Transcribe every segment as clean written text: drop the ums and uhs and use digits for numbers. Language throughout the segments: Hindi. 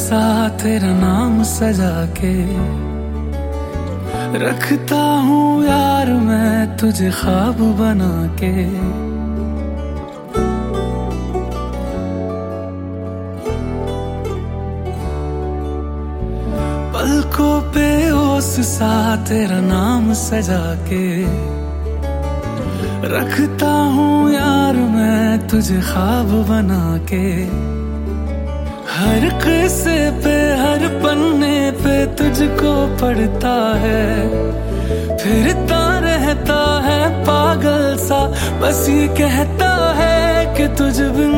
सा तेरा नाम सजा के रखता हूँ यार मैं तुझे ख्वाब बना के। पलकों पे ओस सा तेरा नाम सजा के रखता हूँ यार मैं तुझे ख्वाब बना के। हर किस्से पे हर पन्ने पे तुझको पढ़ता है, फिरता रहता है पागल सा, बस ये कहता है कि तुझ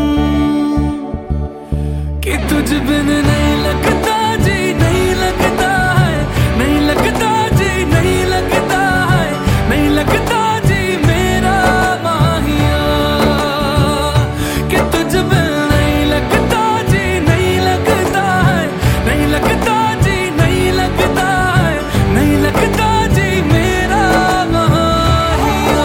बिन नहीं लगता जी, नहीं लगता है, नहीं लगता जी, नहीं लगता है, नहीं लगता जी मेरा माहिया, कि तुझ बिन नहीं लगता जी, नहीं लगता है, नहीं लगता जी, नहीं लगता है, नहीं लगता जी मेरा माहिया।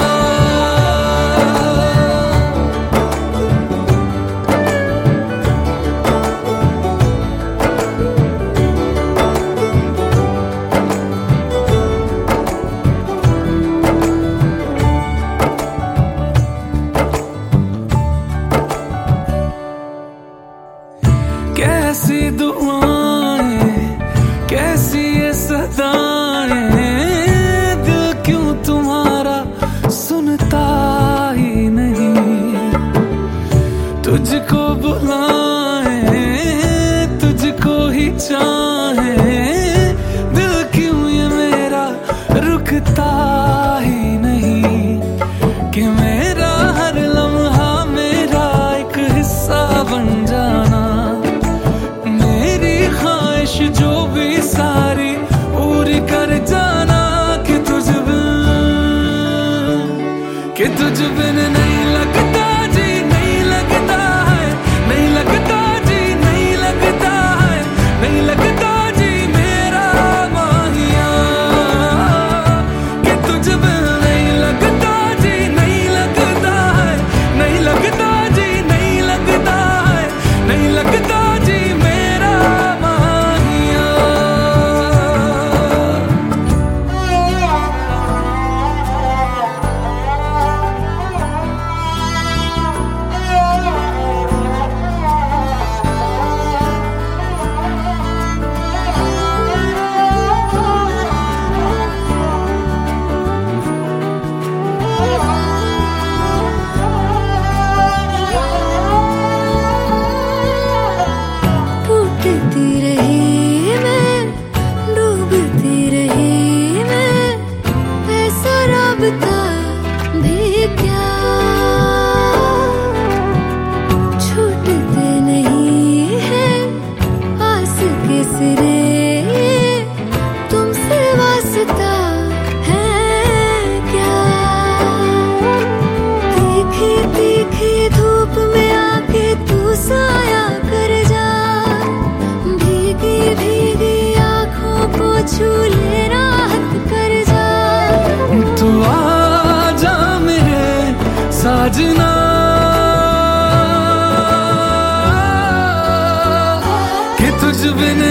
कैसी दुआएं कैसी ये सदाएं, दिल क्यों तुम्हारा सुनता ही नहीं। तुझको बुलाए तुझको ही चाहे, दिल क्यों ये मेरा रुकता ही नहीं। कि मेरा हर लम्हा मेरा एक हिस्सा बन जाना, जो भी सारी पूरी कर जाना। कि तुझ बिन नहीं लगता जी, नहीं लगता है, नहीं लगता जी, नहीं लगता है, नहीं लगता जी मेरा माहिया। कि तुझ बिन नहीं लगता जी, नहीं लगता है, नहीं लगता जी, नहीं लगता है, नहीं लगता जी मेरा माहिया। भी क्या छूटते नहीं है आस के सिरे, तुमसे वास्ता है क्या। तीखी तीखी धूप में आके तू साया कर जा, भीगी भीगी आँखों को छू ले राहत कर जा। तू आजा मेरे साजना, कि तुझ बिन